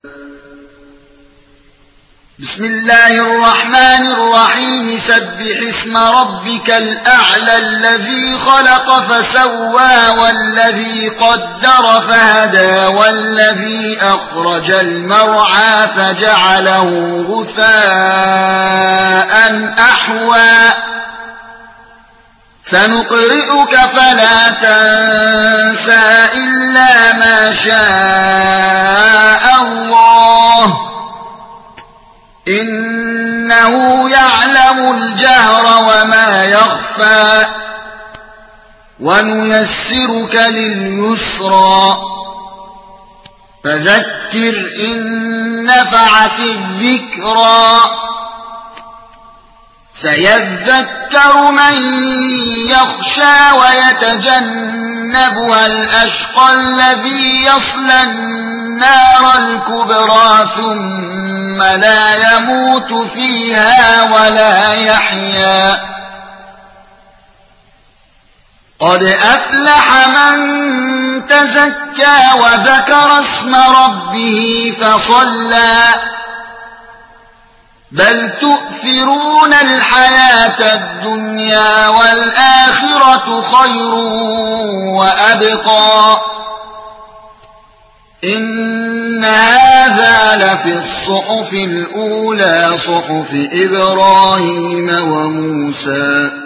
بسم الله الرحمن الرحيم سبح اسم ربك الأعلى الذي خلق فسوى والذي قدر فهدى والذي أخرج المرعى فجعله غثاء أحوى سنقرئك فلا تنسى إلا ما شاء الله إنه يعلم الجهر وما يخفى ونيسرك لليسرى فذكر إن نفعت الذكرى سيذكر من يخشى ويتجنبها الأشقى الذي يصلى النار الكبرى ثم لا يموت فيها ولا يحيا قد أفلح من تزكى وذكر اسم ربه فصلى بل تؤثرون الحياة الدنيا والآخرة خير وأبقى إن هذا لفي الصحف الأولى صحف إبراهيم وموسى